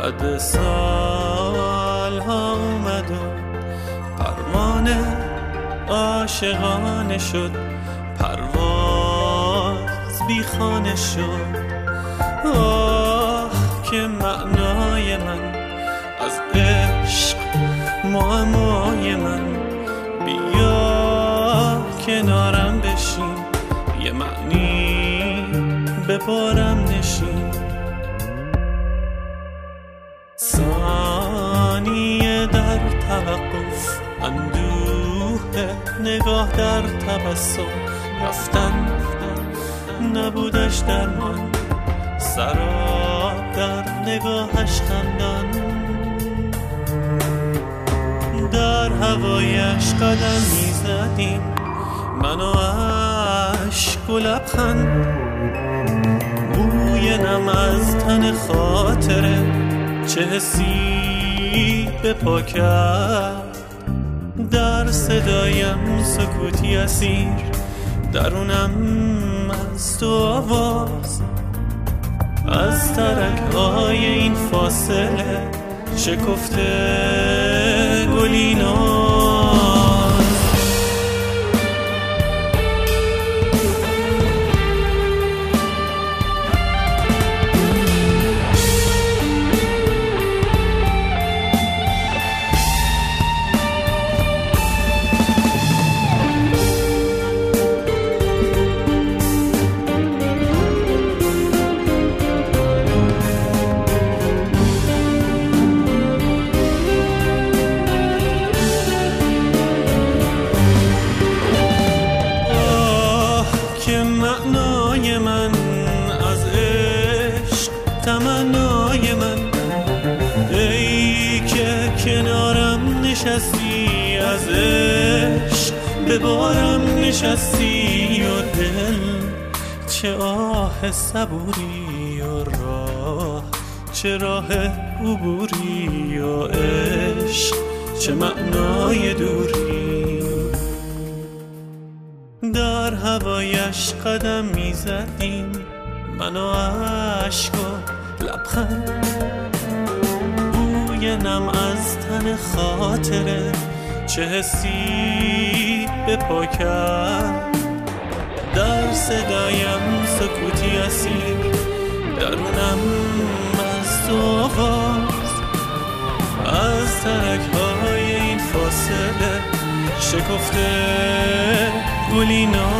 بعد سالها اومد و پروانه عاشقانه شد، پرواز بی خانه شد. آه که معنای من از عشق، معمای من، بیا کنارم بشین، یه معنی به بارم نشین. ثانیه در توقف، اندوه نگاه در تبسم، رفتن نبودش درمان، سراب در نگاهش خندان. در هوایش قدم میزدیم من و اشک و لبخند، بوی نم از تن خاطره چه حسی به پا کرد. در صدایم سکوتی اسیر، درونم از تو آواز، از ترک‌های این فاصله شکفته گلی ناز. معنای من از عشق، تمنای من، ای که کنارم نشستی، از عشق به بارم نشستی. و دل چه آه صبوری، و راه چه راه عبوری، و عشق چه معنای دوری. در هوایش قدم میزدیم من و اشک و لبخند، بوی نم از تن خاطره چه حسی به پا کرد. در صدایم سکوتی اسیر، درونم از تو آواز، از ترک‌های این فاصله شکفته گلی ناز.